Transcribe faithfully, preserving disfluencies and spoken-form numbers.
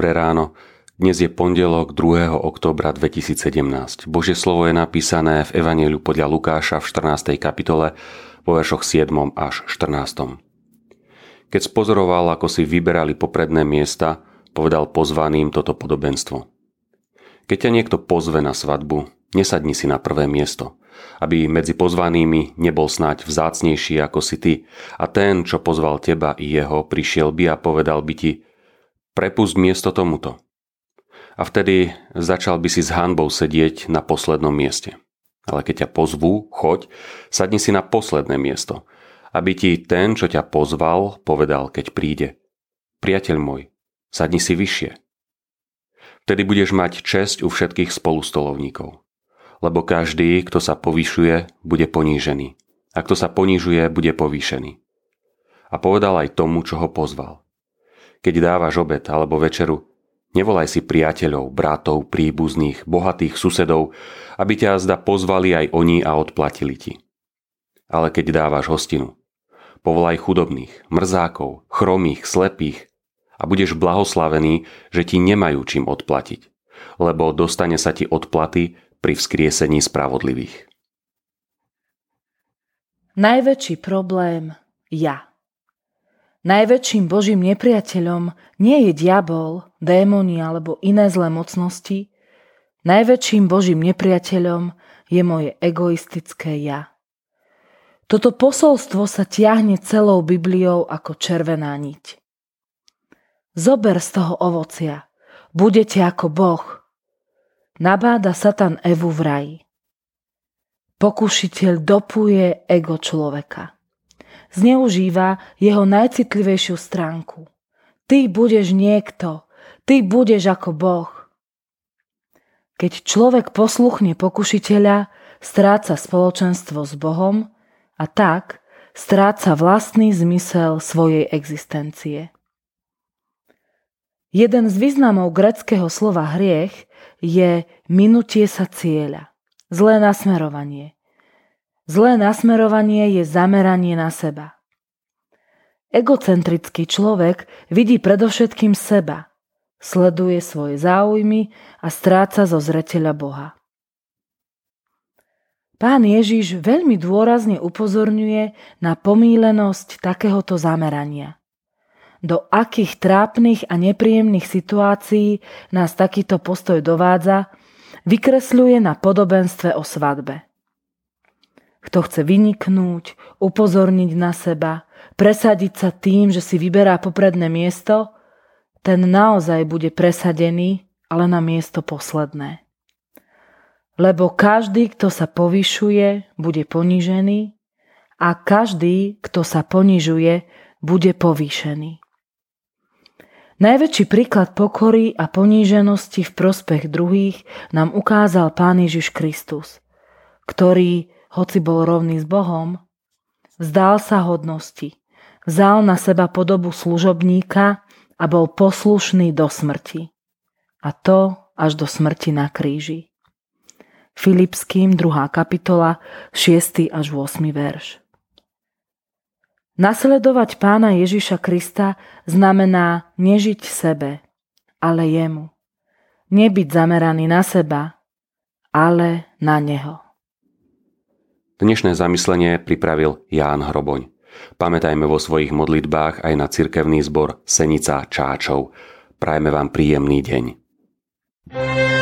Dobré ráno. Dnes je pondelok druhého októbra dvetisícsedemnásť. Božie slovo je napísané v Evanjeliu podľa Lukáša v štrnástej kapitole vo veršoch siedmom až štrnástom. Keď spozoroval, ako si vyberali popredné miesta, povedal pozvaným toto podobenstvo. Keď ťa niekto pozve na svadbu, nesadni si na prvé miesto, aby medzi pozvanými nebol snáď vzácnejší ako si ty, a ten, čo pozval teba i jeho, prišiel by a povedal by ti: prepusť miesto tomuto. A vtedy začal by si s hanbou sedieť na poslednom mieste. Ale keď ťa pozvú, choď, sadni si na posledné miesto, aby ti ten, čo ťa pozval, povedal, keď príde: priateľ môj, sadni si vyššie. Vtedy budeš mať česť u všetkých spolustolovníkov. Lebo každý, kto sa povyšuje, bude ponížený. A kto sa ponižuje, bude povýšený. A povedal aj tomu, čo ho pozval: keď dávaš obed alebo večeru, nevolaj si priateľov, bratov, príbuzných, bohatých susedov, aby ťa azda pozvali aj oni a odplatili ti. Ale keď dávaš hostinu, povolaj chudobných, mrzákov, chromých, slepých a budeš blahoslavený, že ti nemajú čím odplatiť, lebo dostane sa ti odplaty pri vzkriesení spravodlivých. Najväčší problém ja. Najväčším Božím nepriateľom nie je diabol, démoni alebo iné zlé mocnosti. Najväčším Božím nepriateľom je moje egoistické ja. Toto posolstvo sa tiahne celou Bibliou ako červená niť. Zober z toho ovocia, budete ako Boh. Nabáda Satan Evu v raji. Pokušiteľ dopuje ego človeka. Zneužíva jeho najcitlivejšiu stránku. Ty budeš niekto, ty budeš ako Boh. Keď človek posluchne pokušiteľa, stráca spoločenstvo s Bohom a tak stráca vlastný zmysel svojej existencie. Jeden z významov gréckeho slova hriech je minutie sa cieľa, zlé nasmerovanie. Zlé nasmerovanie je zameranie na seba. Egocentrický človek vidí predovšetkým seba, sleduje svoje záujmy a stráca zo zreteľa Boha. Pán Ježiš veľmi dôrazne upozorňuje na pomýlenosť takéhoto zamerania. Do akých trápnych a nepríjemných situácií nás takýto postoj dovádza, vykresľuje na podobenstve o svadbe. Kto chce vyniknúť, upozorniť na seba, presadiť sa tým, že si vyberá popredné miesto, ten naozaj bude presadený, ale na miesto posledné. Lebo každý, kto sa povyšuje, bude ponížený a každý, kto sa ponižuje, bude povýšený. Najväčší príklad pokory a poníženosti v prospech druhých nám ukázal Pán Ježiš Kristus, ktorý, hoci bol rovný s Bohom, vzdal sa hodnosti, vzal na seba podobu služobníka a bol poslušný do smrti. A to až do smrti na kríži. Filipským druhá kapitola, šiesty až ôsmy verš. Nasledovať Pána Ježiša Krista znamená nežiť sebe, ale jemu. Nebyť zameraný na seba, ale na neho. Dnešné zamyslenie pripravil Ján Hroboň. Pamätajme vo svojich modlitbách aj na cirkevný zbor Senica Čáčov. Prajme vám príjemný deň.